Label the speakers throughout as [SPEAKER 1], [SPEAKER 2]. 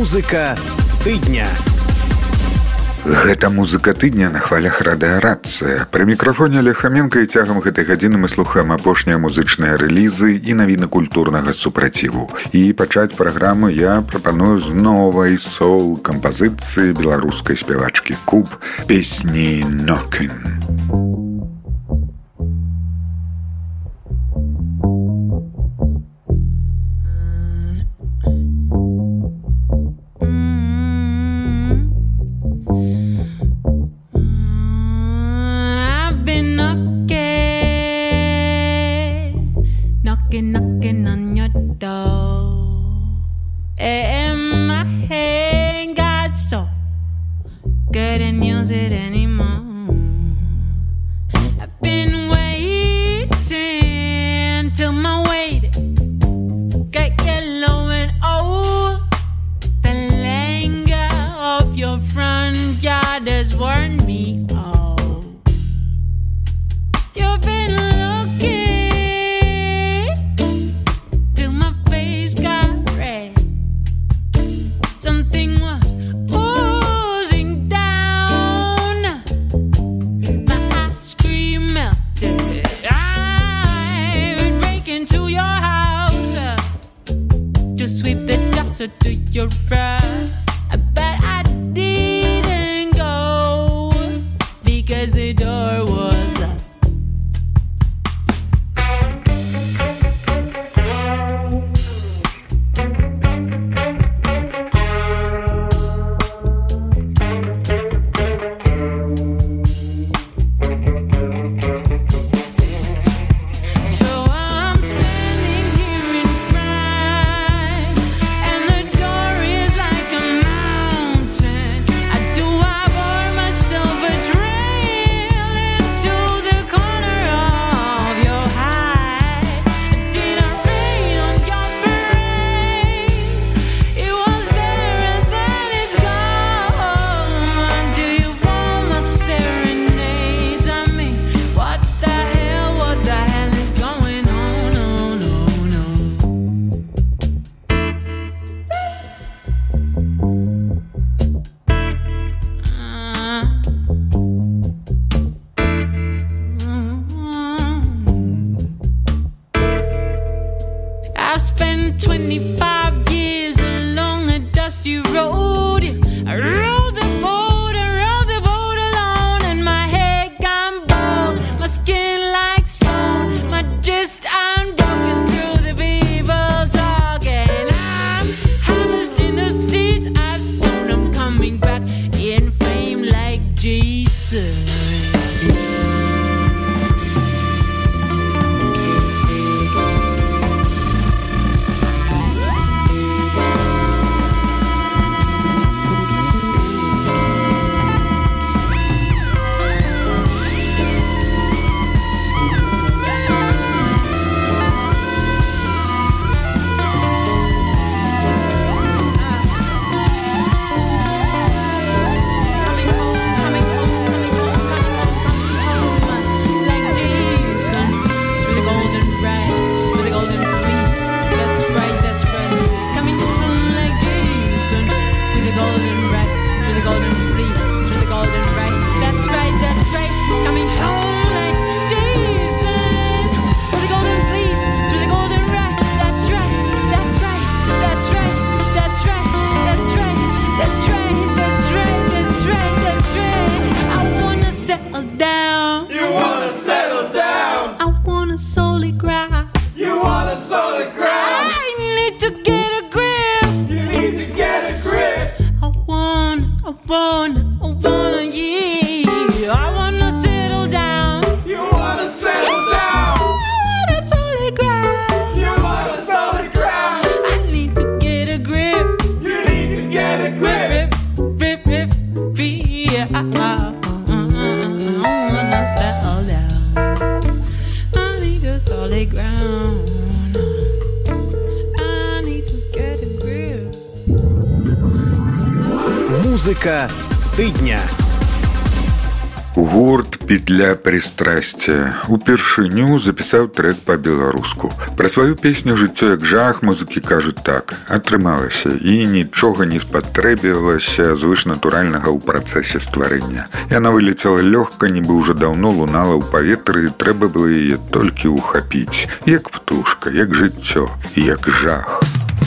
[SPEAKER 1] Музыка тыдня.
[SPEAKER 2] Гэта музыка тыдня на хвалях радыарацыя. Пры мікрафоне Олег Хаменка і цягам гэтай гадзіны мы слухаем апошнія музычныя рэлізы і навіны культурнага супраціву. І пачаць праграму я прапаную з новай соул-кампазіцыі беларускай спявачкі Куб, песні «Knockin'».
[SPEAKER 3] Knocking on your door, and my hand got so couldn't use it anymore. I've been waiting till my wait got yellow and old. The languor of your front yard has worn me out. You've been looking to your right, but I didn't go because the door was locked. I've spent 25 years along a dusty road. I rode the boat alone, and my head gone bald, my skin like stone, my gist I'm broken, screw the people talking. I'm harvest in the seeds I've sown, I'm coming back in fame like Jesus.
[SPEAKER 1] Музыка тыдня.
[SPEAKER 2] Гурт «Петля пристрасця» упершыню запісаў трэк па-беларуску. Пра сваю песню «Жыццё як жах» музыкі кажуць так: атрымалася і нічога не спатрэбілася звышнатуральнага ў працэсе стварэння. Яна вылецела лёгка, нібы ўжо даўно лунала ў паветры, трэба было яе толькі ўхапіць. Як птушка, як жыццё, як жах.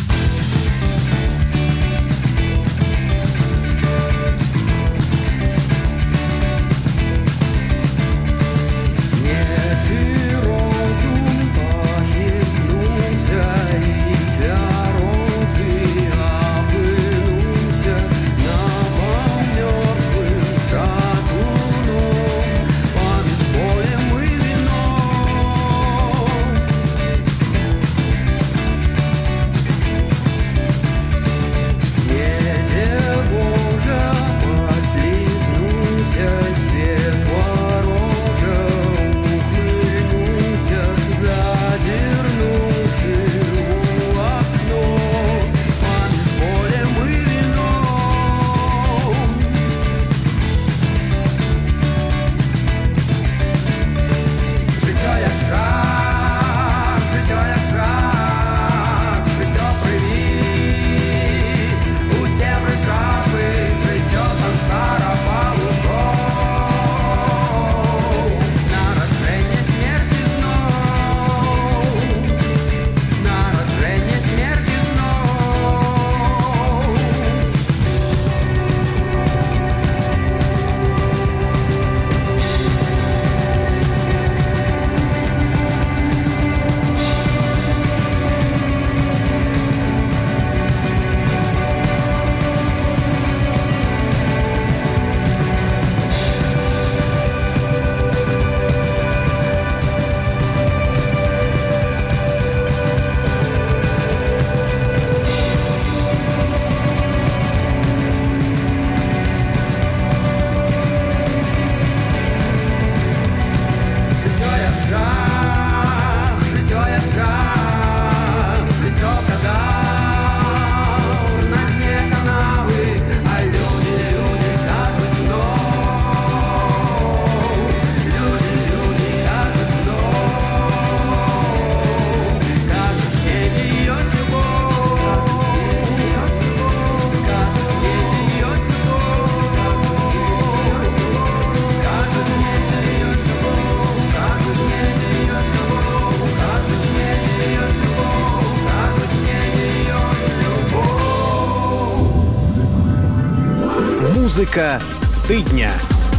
[SPEAKER 1] Музыка тыдня.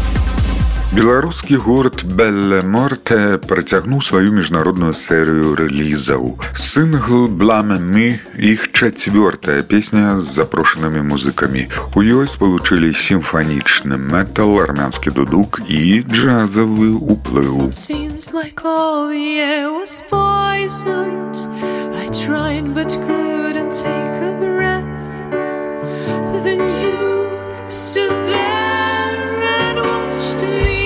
[SPEAKER 2] Беларускі гурт «Белле Морте» працягнуў сваю міжнародную серыю рэлізаў. Сінгл «Бламе Ми» – іх чацвёртая песня з запрошанымі музыкамі. У ёй спалучылі сімфанічны метал, армянскі дудук і джазавы ўплыў.
[SPEAKER 3] Seems like all the air was poisoned. I tried but couldn't take a breath. Then you stood there and watched me.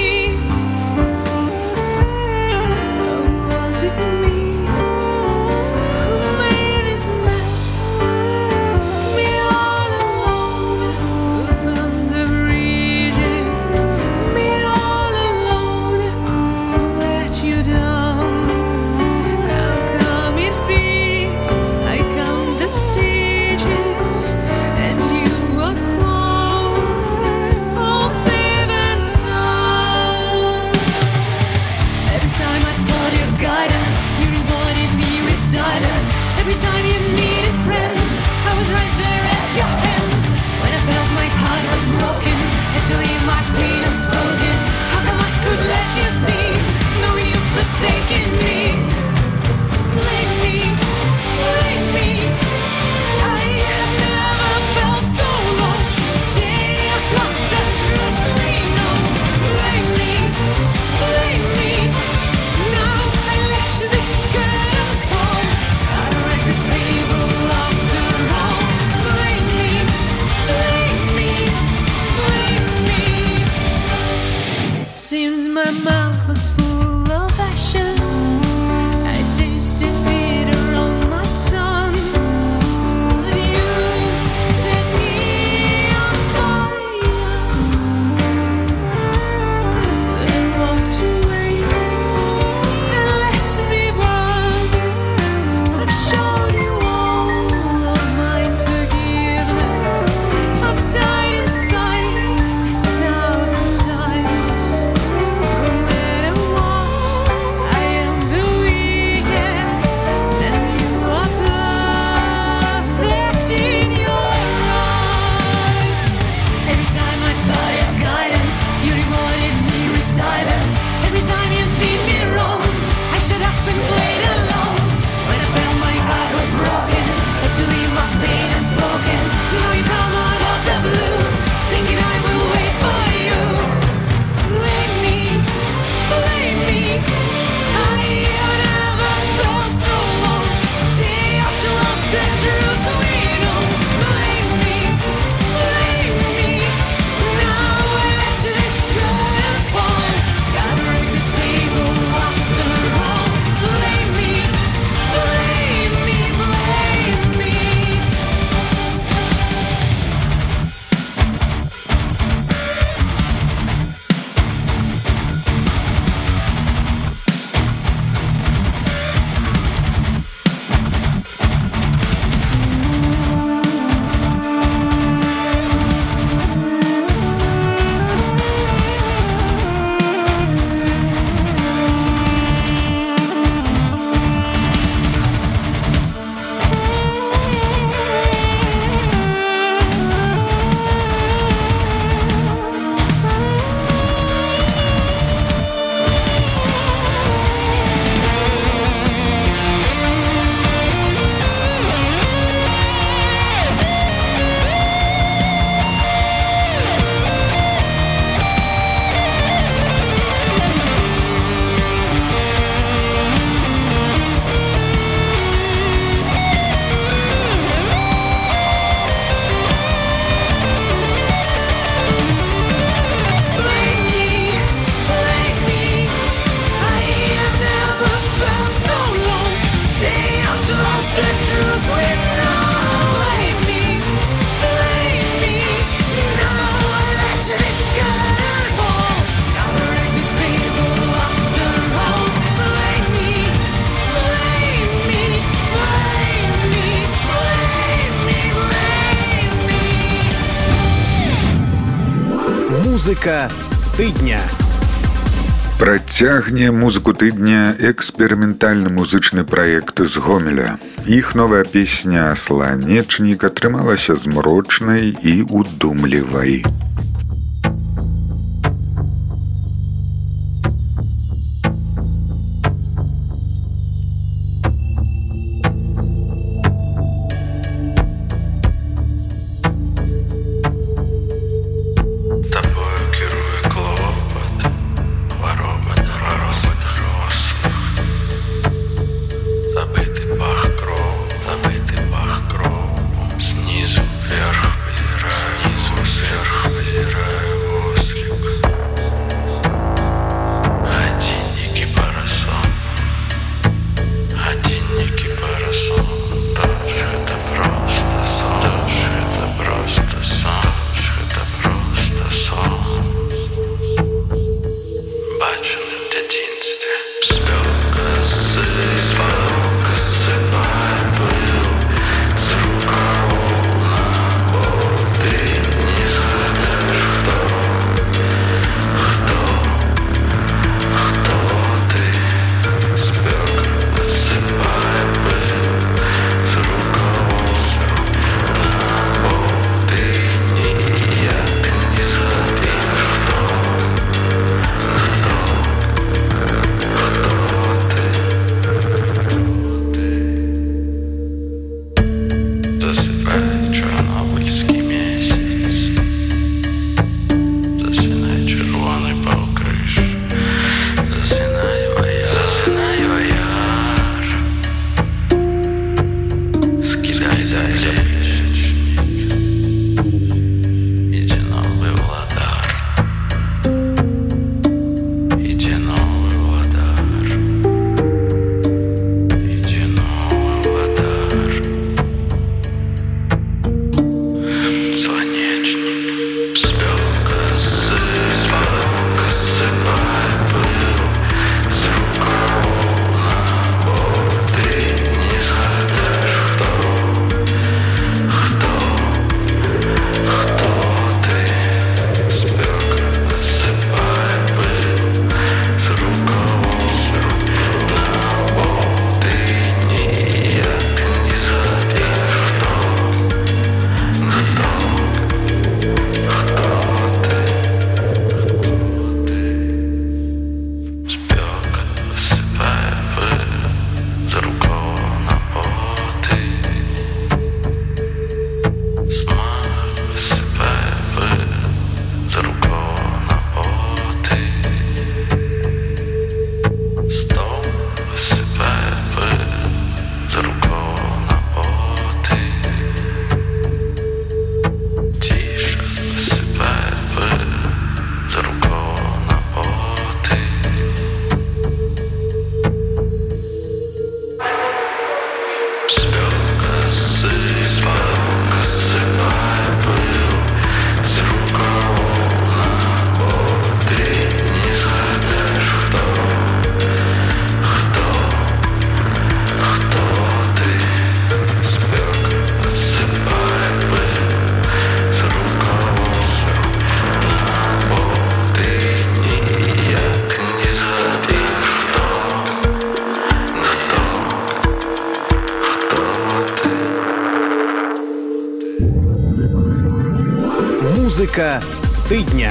[SPEAKER 3] Was it me who made this mess? Me all alone upon the bridges. Me all alone who let you down. How come it be I count the stages and you walk home all safe and sound? Every time I thought your guidance, you embodied me with silence. Every time you needed friends, I was right there as your hand. When I felt my heart was broken, and to leave my pain unspoken, how come I could let you see, knowing you've forsaken me? Leave me, leave me. I have never felt so low. Say I've got the truth, we know. Leave me, leave me. Now I let this girl fall. I wreck this fable.
[SPEAKER 1] Музыка тыдня.
[SPEAKER 2] Працягне музыку тыдня эксперыментальны музычны праект з Гомеля. Іх новая песня «Сланечнік» атрымалася змрочнай і удумлівай.
[SPEAKER 1] Музыка тыдня.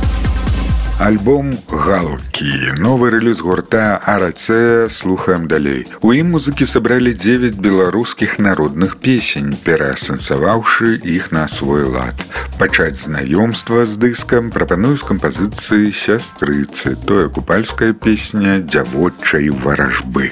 [SPEAKER 2] Альбом «Галкі». Новы рэліз гурта «Араце» слухаем далей. У ім музыкі сабралі 9 беларускіх народных песень, пераасэнсаваўшы іх на свой лад. Пачаць знаёмства з дыскам прапаную з кампазіцыі «Сястрыцы». Тое купальская песня «Дзявочай варажбы».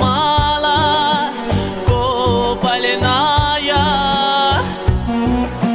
[SPEAKER 4] Ночка мала, копальная.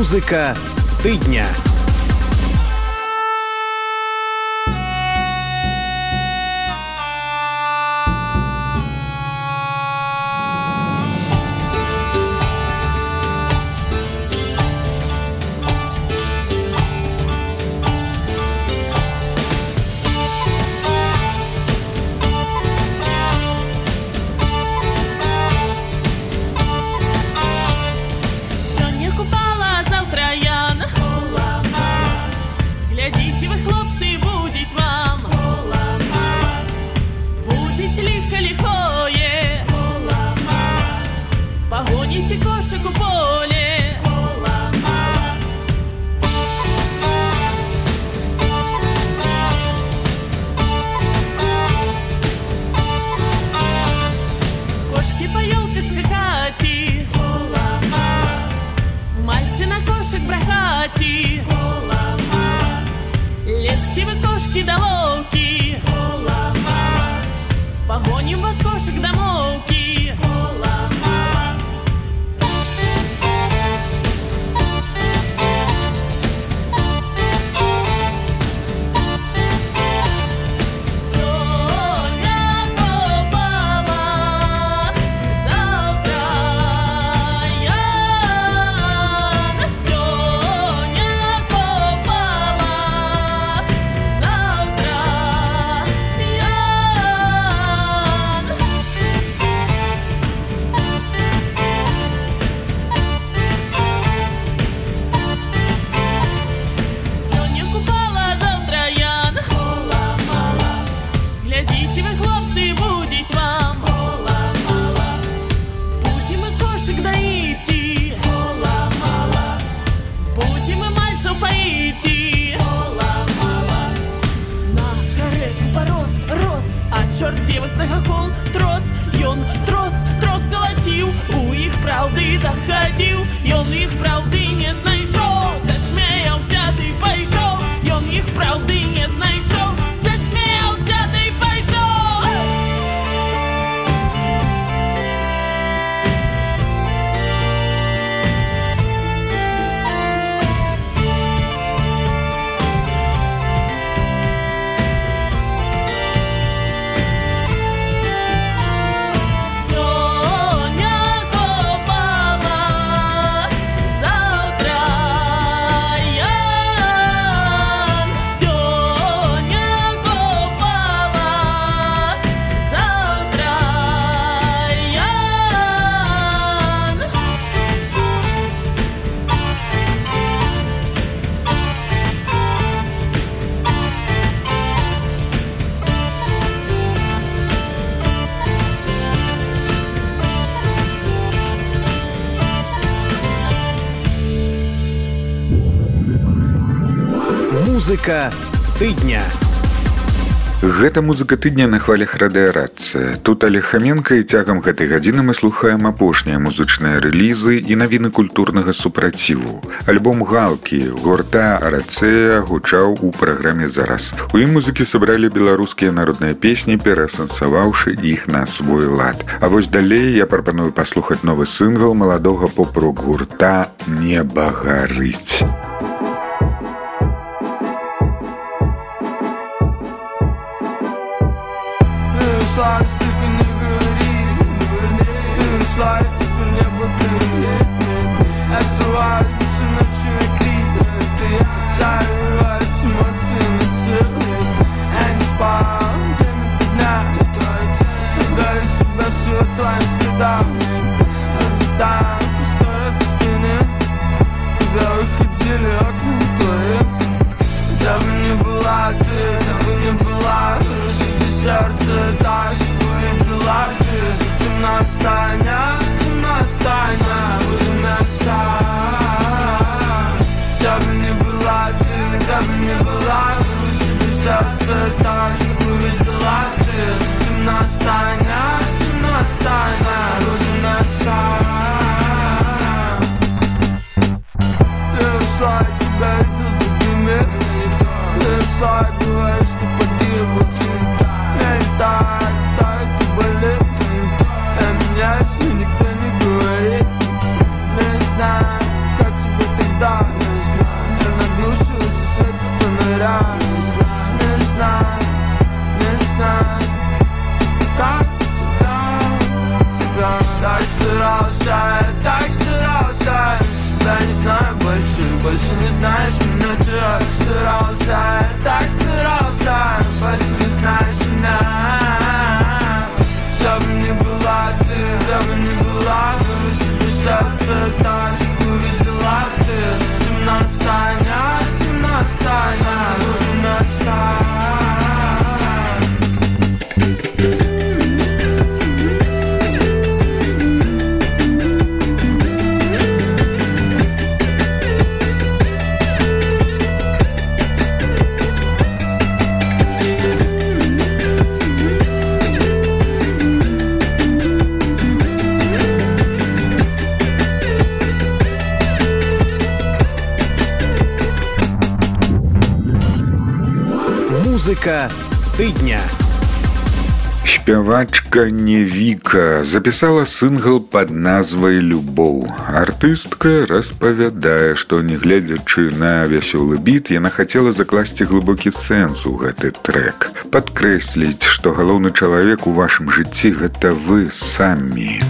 [SPEAKER 1] Музыка тыдня. Музыка тыдня.
[SPEAKER 2] Гэта музыка тыдня на хвалях радыарацыя. Тут Олег Хоменко, і цягам гэтай гадзіны мы слухаем апошнія музычныя рэлізы і навіны культурнага супраціву. Альбом «Галкі» гурта «Арацея» гучаў у праграме «Зараз». У ім музыкі сабралі беларускія народныя песні, пераасэнсаваўшы іх на свой лад. А вось далей я прапаную паслухаць новы сынгл маладога поп-рок гурта «Неба гарыць».
[SPEAKER 4] Столько не говори, ты ушла, и теперь небо горит. Оставляют все ночные крики, зарывают эмоции на целый. Я не спал день и дня, гадаю себя всю твоим следам. Там пустая пустыня, куда выходили окна твои. Где бы ни была ты, где бы ни была, сердце так, что увидела ты. За темно станет, будем настать. Где бы ни была ты, где бы ни была, себе сердце так, что увидела ты. За темно станет, будем настать. Ты ушла, я тебя видел с другими. Ты ушла, говоришь, что погибла. Так и болит. Я меняюсь, но никто не говорит. Но я знаю, как тебе тогда больше не знаешь меня. Ты так старался, больше не знаешь меня. Где бы ни была ты, где бы ни была, говорю себе сердце так, что увидела ты. Темно станет, темно станет.
[SPEAKER 1] Музыка тыдня.
[SPEAKER 2] Спявачка Невіка запісала сынгл пад назвай «Любоў». Артыстка распавядае, што, не гледзячы на вясёлы біт, яна хацела закласці глыбокі сэнс у гэты трэк. Падкрэсліць, што галоўны чалавек у вашым жыцці – гэта вы самі.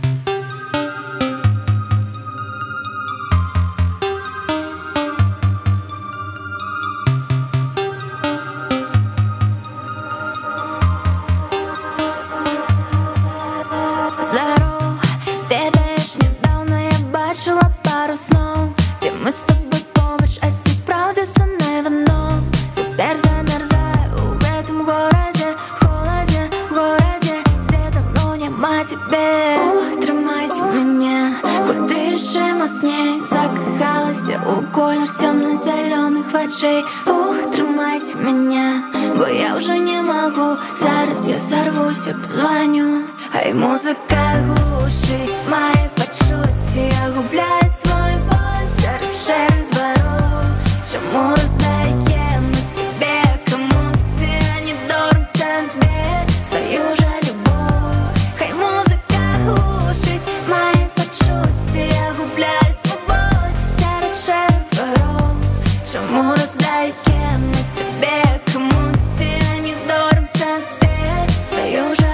[SPEAKER 5] Здоров, ведаеш, недавно я бачила пару снов, где мы с тобой побач, а ці справдзяцца не вино. Теперь замерзаю в этом городе, холоде, городе, где давно нема тебе. Трымайце мяне, куды яшчэ мацней, закахалася у колер темно-зеленых вачэй. Трымайце мяне, бо я уже не могу, зараз я сорвусь, я позвоню. Ай, музыка глушить мои почуття, я губляю свой боль сярод шэрых дворов. Чаму раздаем мы себе, кому все не доримся тебе свою же любовь? Хай музыка глушить мои почуття, я губляю свой боль сярод шэрых дворов. Чаму раздаем мы себе, кому все не доримся тебе свою же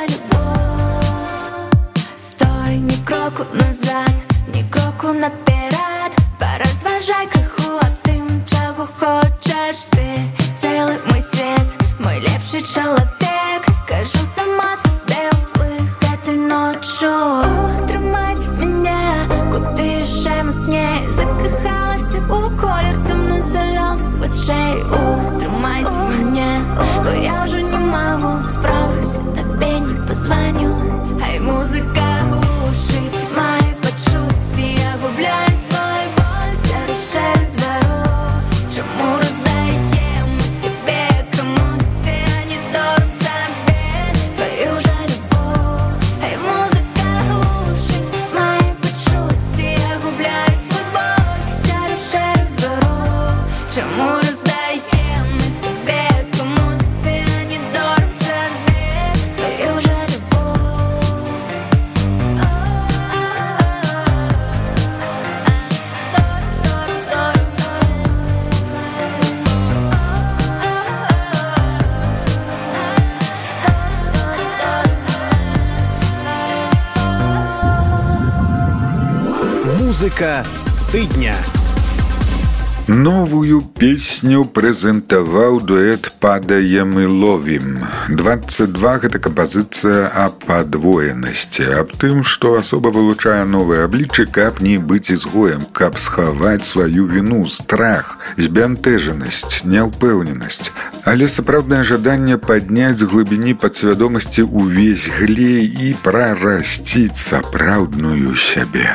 [SPEAKER 5] кроку назад, ні кроку наперед. Поразважай криху о тим, чого хочеш ти. Цілий мой світ, мой лепший чоловік. Кажу сама собі услухати ночу. Тримать мене, куди ще міцней. Закохалася у колір темно-зелених очей. Тримайте мене, бо я вже не можу, справлюсь, тобі не позвоню. Ай, музика глушить мои почуття, я губляю свой боль сярод шэрых дворов. Чаму раздаем мы себе, кому все не доримся тебе свою же любовь? Ай, музыка глушить мои почуття, я губляю свой боль сярод шэрых дворов. Чаму раздаем мы себе, кому все не доримся тебе свою же любовь?
[SPEAKER 1] Музыка тыдня.
[SPEAKER 2] Новую песню прэзентаваў дуэт «Падаем і ловім». 22 гэта кампазіцыя аб падвоенасці, аб тым, што асоба вылучае новыя абліччы, каб не быць ізгоем, каб схаваць сваю віну, страх, збянтэжанасць, няўпэўненасць. Але сапраўднае жаданне падняць з глыбіні падсвядомасці ўвесь глей і прарасціць сапраўдную сябе.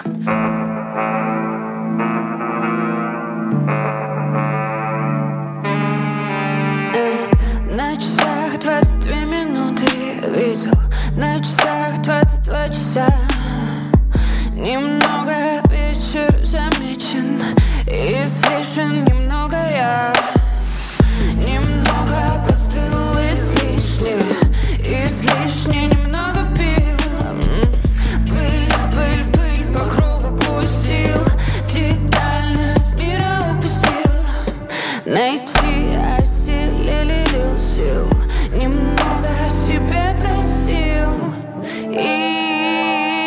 [SPEAKER 5] На часах 22 минуты видел, на часах 22 часа. Немного вечер замечен и слышен немного я. Немного простыл излишне немного пил. Пыль по кругу пустил, детальность мира упустил. Найти осилил сил, немного себе простил. И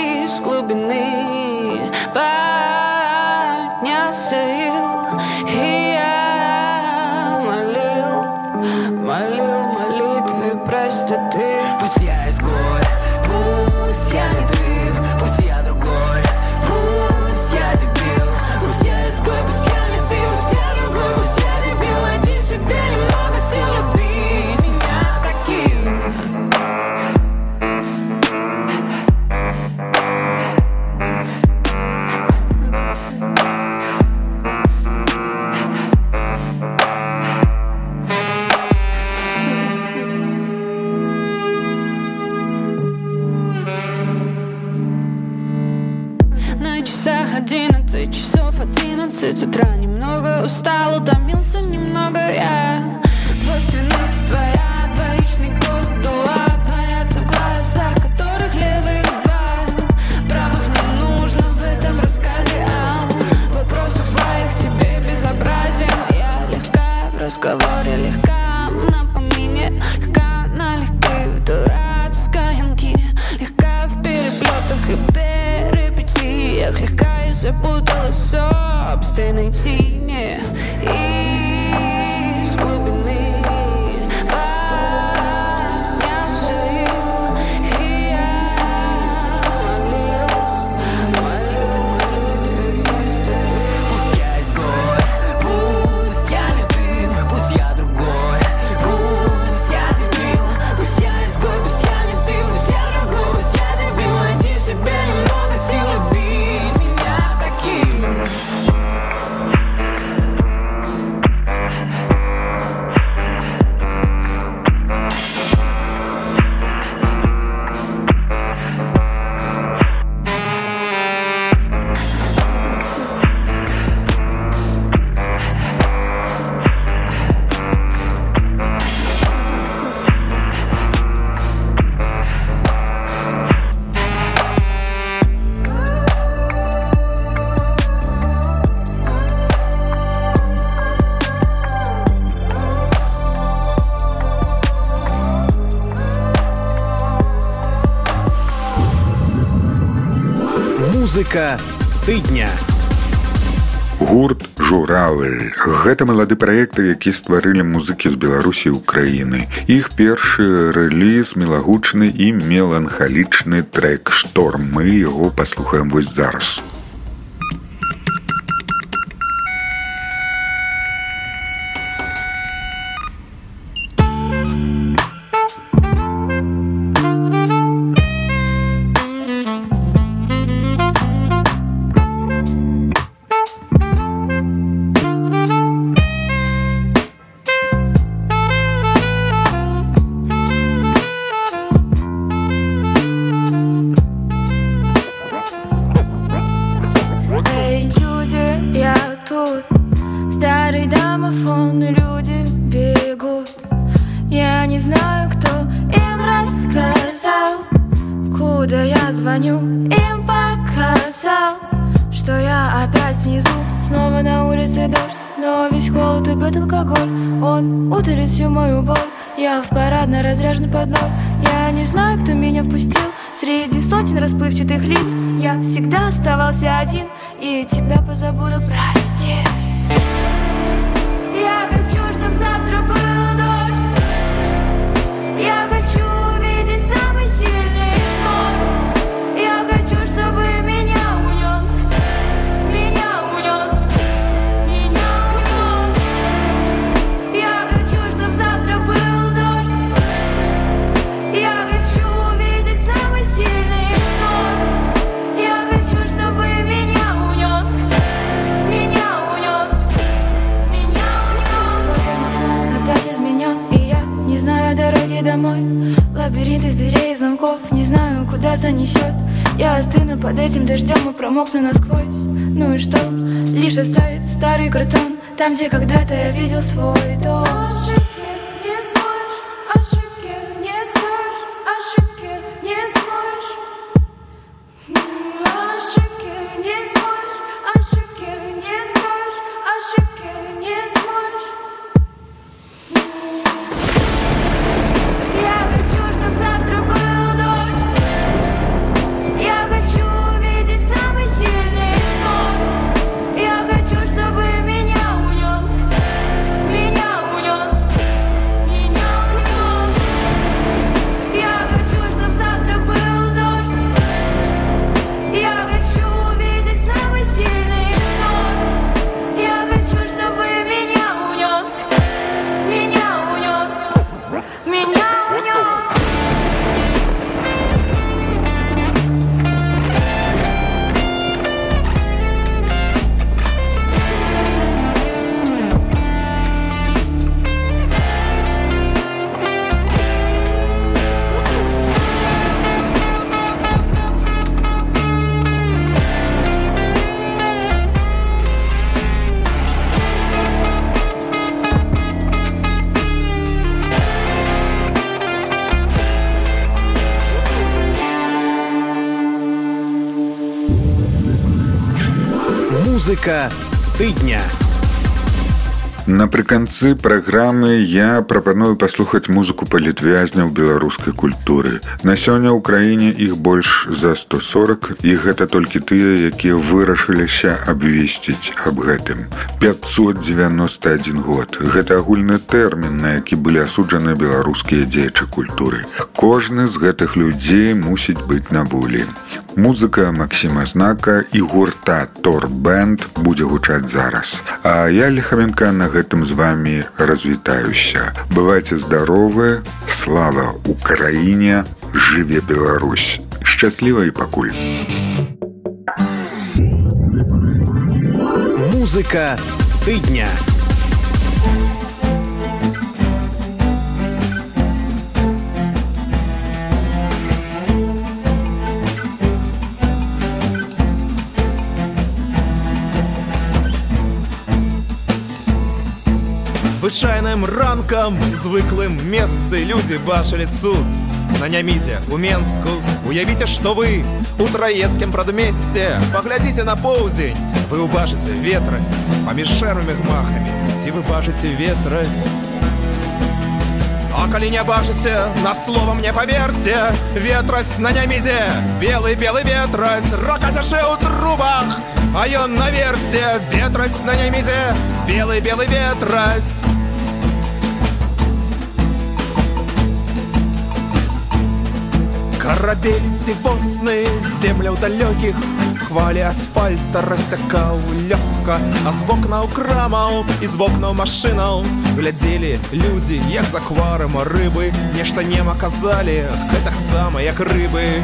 [SPEAKER 6] 11 утра, немного устал, утомился немного я. Двойственность твоя, двоичный код дуа, боятся в глазах, которых левых два. Правых не нужно в этом рассказе, в вопросах своих тебе безобразие. Я легка в разговоре, легка на помине, легка на легкой дурацкой янки, легка в переплетах и перипетиях, легка и запуталась в собственной тени. Из глубины поднялся и я молю молитвы пустоты.
[SPEAKER 4] Пусть я изгой, пусть я не ты, пусть я другой, пусть я дебил, пусть я изгой, пусть я не ты, пусть я другой, пусть я дебил. Найди в себе немного сил любить меня таким.
[SPEAKER 1] Музыка тыдня.
[SPEAKER 2] Гурт «Журавль» – гэта малады праект, які стварылі музыкі з Беларусі і Украіны. Іх першы рэліз мілагучны і меланхалічны трэк «Шторм». Мы яго паслухаем вось зараз.
[SPEAKER 6] Старый домофон, люди бегут. Я не знаю, кто им рассказал, куда я звоню, им показал, что я опять внизу. Снова на улице дождь, но весь холод убьет алкоголь. Он утолит всю мою боль. Я в парадно разряжен под ноль. Я не знаю, кто меня впустил среди сотен расплывчатых лиц. Я всегда оставался один, и тебя позабуду, прости. Я хочу, чтоб завтра был дождь. Я хочу увидеть самый сильный шторм. Я хочу, чтобы меня унес, меня унес, меня унес. Я хочу, чтоб завтра был дождь. Я хочу увидеть самый сильный шторм. Я хочу, чтобы меня унес, меня унес, меня унес. Твой домофон опять изменен, и я не знаю дороги домой. Лабиринт из дверей и замков, не знаю, куда занесет. Я остыну под этим дождем и промокну насквозь. Ну и что? Лишь оставит старый картон там, где когда-то я видел свой дом. Ошибки не сможешь, ошибки не сможешь, ошибки не сможешь. Ошибки не сможешь, ошибки не сможешь, ошибки не сможешь. Я хочу, чтоб завтра был дождь. Я хочу увидеть самый сильный шторм. Я хочу, чтобы меня унес, меня унес,
[SPEAKER 1] Музыка тыдня.
[SPEAKER 2] Напрыканцы праграмы я прапаную паслухаць музыку палітвязняў беларускай культуры. На сёння ў краіне іх больш за 140, і гэта толькі тыя, якія вырашыліся абвесціць аб гэтым. 591 год. Гэта агульны тэрмін, на які былі асуджаны беларускія дзеячы культуры. Кожны з гэтых людзей мусіць быць на волі. Музыка Максіма Знака і гурта Тор-бэнд будзе гучаць зараз. А я, Лихаменко, на гэтым з вами развітаюся. Бывайце здаровы, слава Украіне, жыве Беларусь. Шчасліва і пакуль.
[SPEAKER 1] Музыка тыдня.
[SPEAKER 7] Звычайным ранкам, звыклым месцы людзі бачылі цуд. На Нямізе, у Менску, уявіце, што вы у Траецкім прадмесце. Паглядзіце на поўдзень, вы ўбачыце ветразь паміж шэрымі гмахамі. Ці вы бачыце ветразь? А калі не бачыце, на слова мне паверце. Ветразь на Нямізе, белы-белы ветразь, ракацяше ў трубах, а ён наверсе. Ветразь на Нямізе, белы-белы ветразь. Карабель дзівосны з земляў далёкіх, хвалі асфальта рассякаў лёгка. А з вокнаў крамаў і з вокнаў машынаў глядзелі людзі, як з акварыума рыбы. Нешта нема казалі, гэтаксама, як рыбы.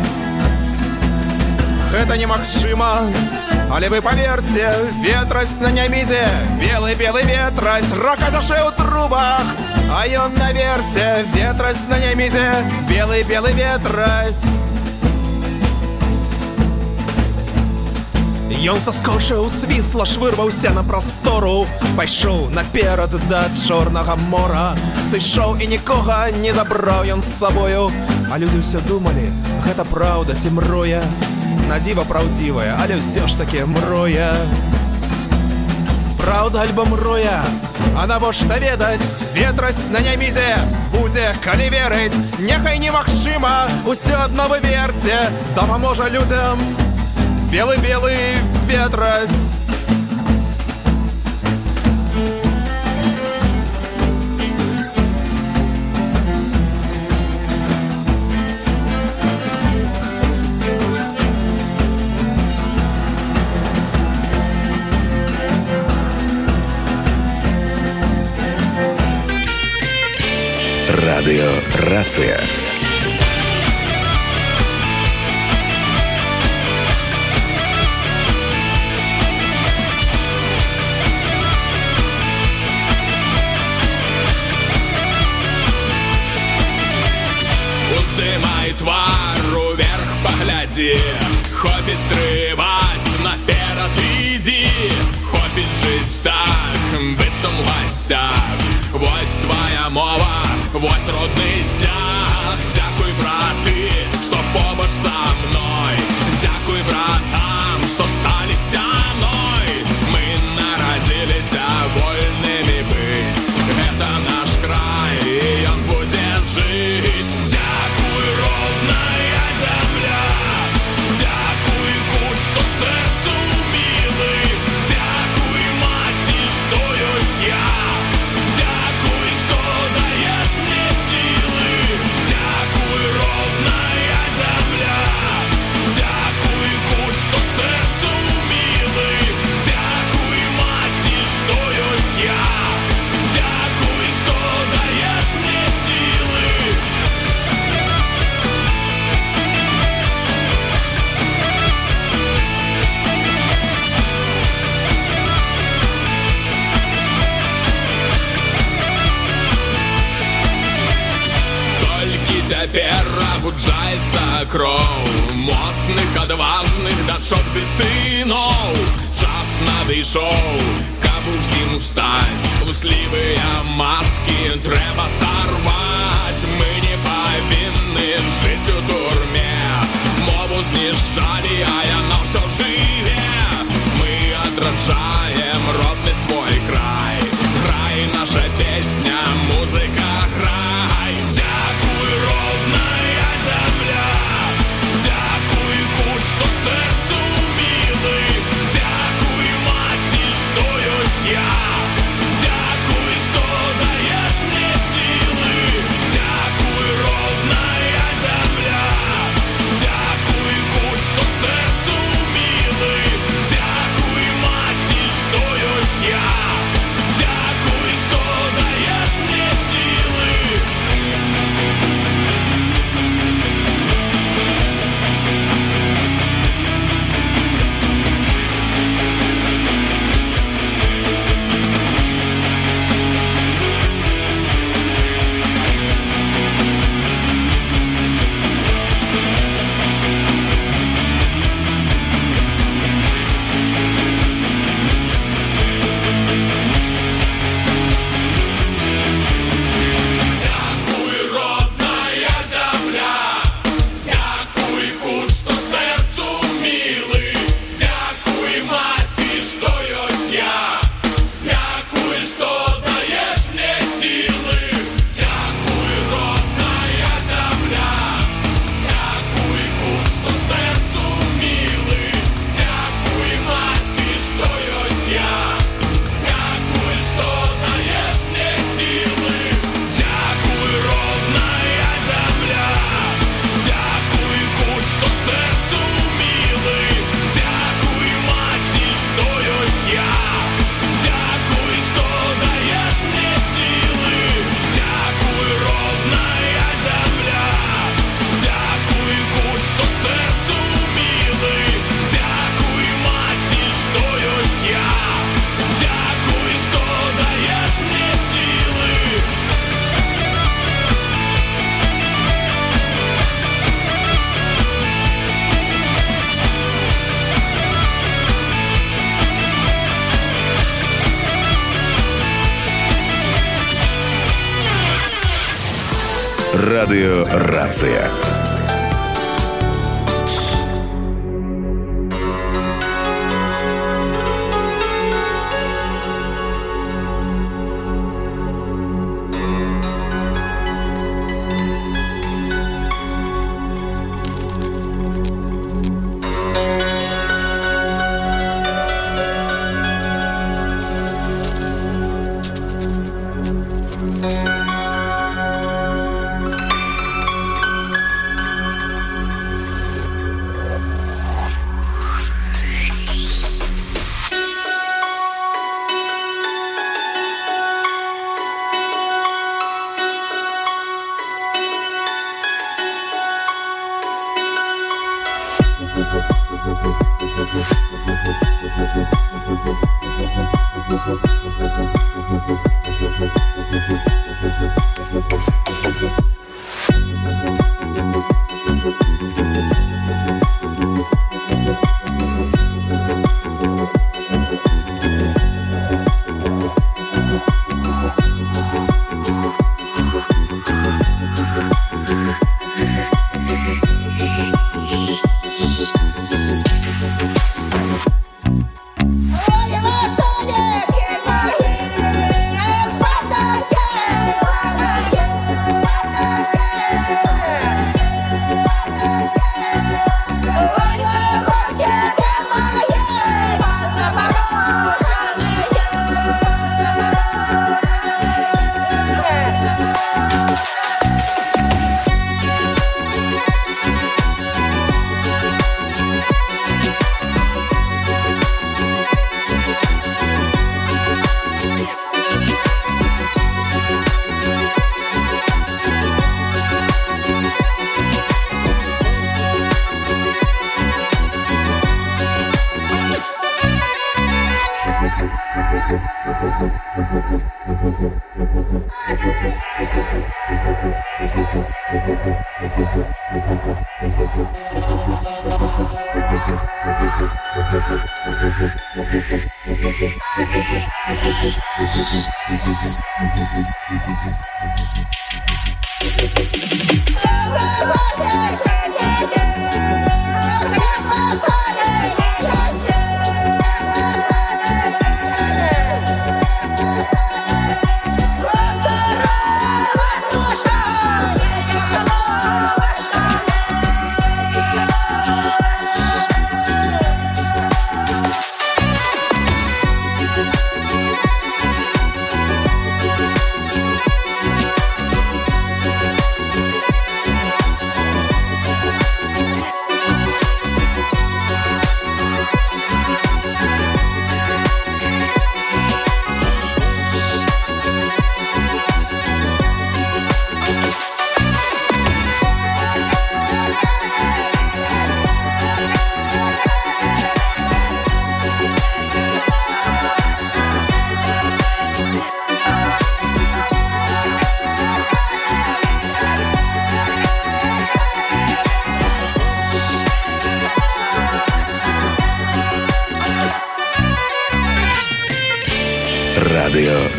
[SPEAKER 7] Гэта немагчыма, але вы паверце, ветразь на Нямізе, белы-белы ветразь, ракацяше ў трубах, а ён наверсе. Ветразь на Нямізе, белы-белы ветразь. Ён саскочыў, свісла, швырваўся на прастору, пайшоў наперад да Чорнага мора. Сышоў і нікога не забраў ён з сабою. А людзі ўсё думалі, гэта праўда ці мроя. Надзіва праўдзівая, але ўсё ж такі мроя. Праўда альбо мроя, а навошта ведаць? Ветразь на Нямізе будзе, калі верыць. Няхай немагчыма, усё адно вы верце. Дапаможа людзям белы-белы ветразь.
[SPEAKER 1] Радыё Рацыя.
[SPEAKER 8] Уздымай твар уверх, паглядзі. Хопіць стрываць, наперад ідзі. Хопіць жыць так, быццам у гасцях. Вось твоя мова, вось родны сцяг. Дзякуй, браты, што побач са мной. Дзякуй братам, што сталі сцяной. Мы нарадзіліся вольнымі быць. Гэта наш край, і ён будзе жыць. Дзякуй, родная зямля. Дзякуй, гуд, што сэрцу мілы. Дзякуй, маці, што ёсць я. Цяпер абуджаецца кроў моцных, адважных дачок ды сыноў. Час надышоў, каб усім устаць. Услівыя маскі трэба сарваць. Мы не павінны жыць у турме. Мову знішчалі, а яна ўсё жыве. Мы адраджаем провожаем родный свой край. Грай, наша песня, музыка, грай. Дякуй, родная земля, дякуй, кут, что сердцу милый, дякуй, маті, что есть я, дякуй, что даешь мне силы, дякуй, родная земля, дякуй, кут, что сердцу милый, дякуй, маті, что есть я, дякуй, что даешь мне силы. Дякуй, родная земля, дякуй, кут, что сердцу милый, дякуй, маті, что есть я, дякуй, что даешь мне силы, дякуй, родная земля, дякуй, кут, что сердцу милый, дякуй, маті, что есть я, дякуй, что даешь мне силы, дякуй, родная земля, дякуй, кут, что сердцу милый, дякуй, маті, что есть я, дякуй, что даешь мне силы, дякуй, родная земля, дякуй, кут, что сердцу милый, дякуй, маті, что есть я, дякуй, что даешь мне силы.
[SPEAKER 1] Радио «Рация».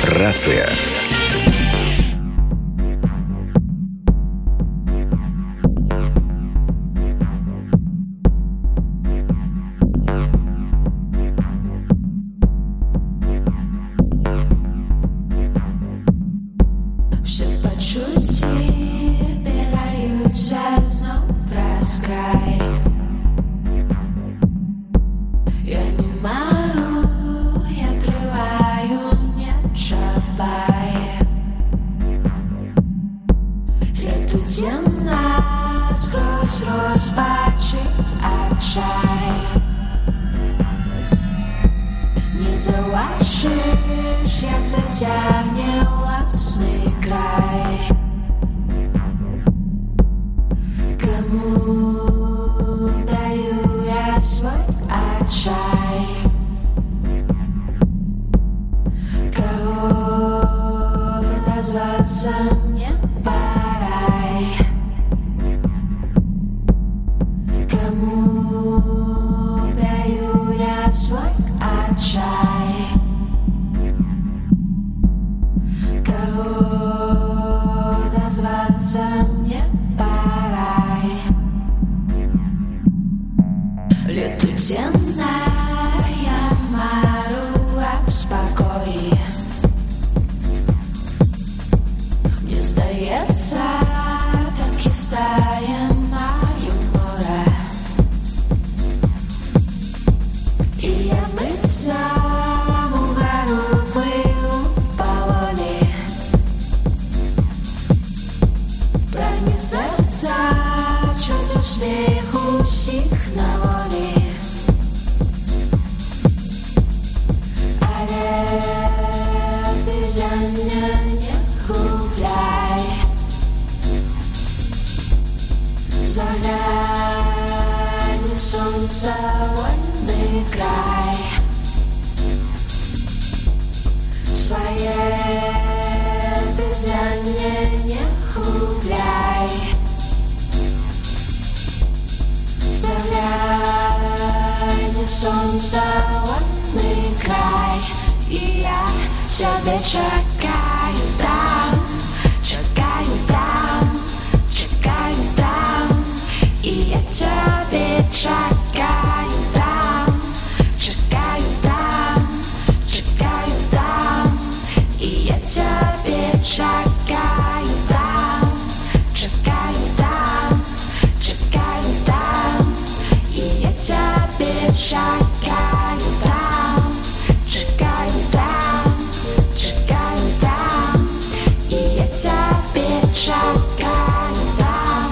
[SPEAKER 1] Рация.
[SPEAKER 5] Все по чуть перольются снова праз край. Я не мару, я отрываю, не чапая. Лету темна, сквозь розпачи отчай. Не заўважыш, як зацягне ўласны край. Каму даю я свой отчай? Кого дозваться мне порай? Кому даю я свой отчай? Кого дозваться мне порай? Лету темная, мару об спокой. Мне здаецца, так і стае маю море. І я быццам угару плыву паволі. Прагне сэрца чуць усміх усіх на волі. Але ты зямля не губляй. Загляне сонца вольны край. Свае ты зямля не губляй. Загляне сонца вольны край. І я цябе чакаю там, чакаю там, чакаю там. І я цябе чакаю там, чакаю там, чакаю там. І я цябе чакаю там, чакаю там, чакаю там. І я цябе чакаю там, чакаю там, чакаю там. І я цябе чакаю там.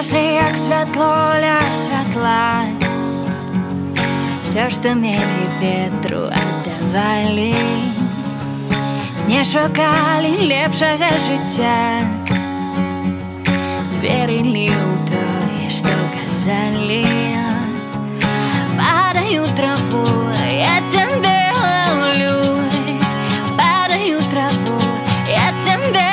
[SPEAKER 5] Скажи, як святло ля святла, все, что мели ветру отдавали, не шукали лепшага життя, верили у то, что казали. Падаю траву, я тебя люблю. Падаю траву, я тебя.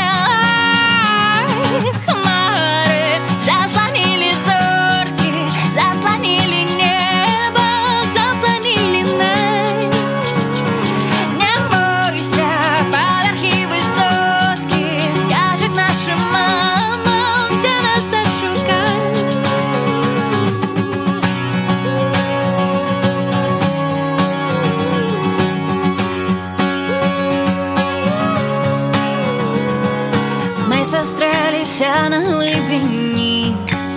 [SPEAKER 5] Хмары заслонили зорки, заслонили небо, заслонили нас. Не бойся, поверхи высотки, скажет наша мама, где нас отшукать. Мы зустрелись на глибині,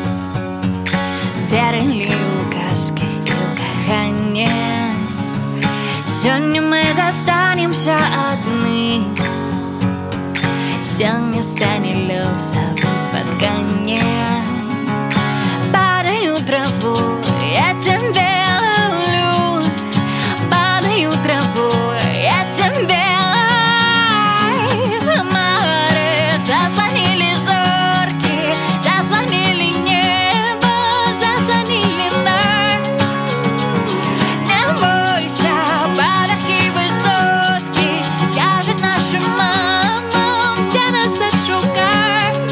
[SPEAKER 5] верили у казки і у кохання. Сьогодні ми застанемся одни, сьогодні стане льосовим спотканням. Падаю траву, я тебя люблю. Падаю траву, я тебя. Хмары заслонили зорки, заслонили небо, заслонили нас. Не бойся, поверхи высотки, скажет наша мама, где нас отшукать.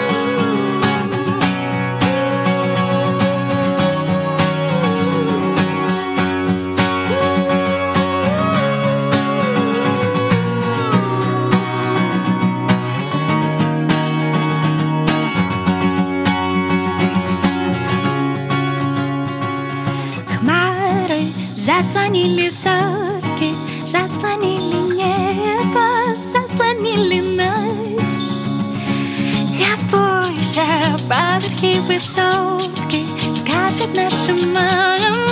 [SPEAKER 5] Хмары заслонили зорки, заслонили небо, заслонили нас. Не бойся, поверхи высотки, скажет наша мама.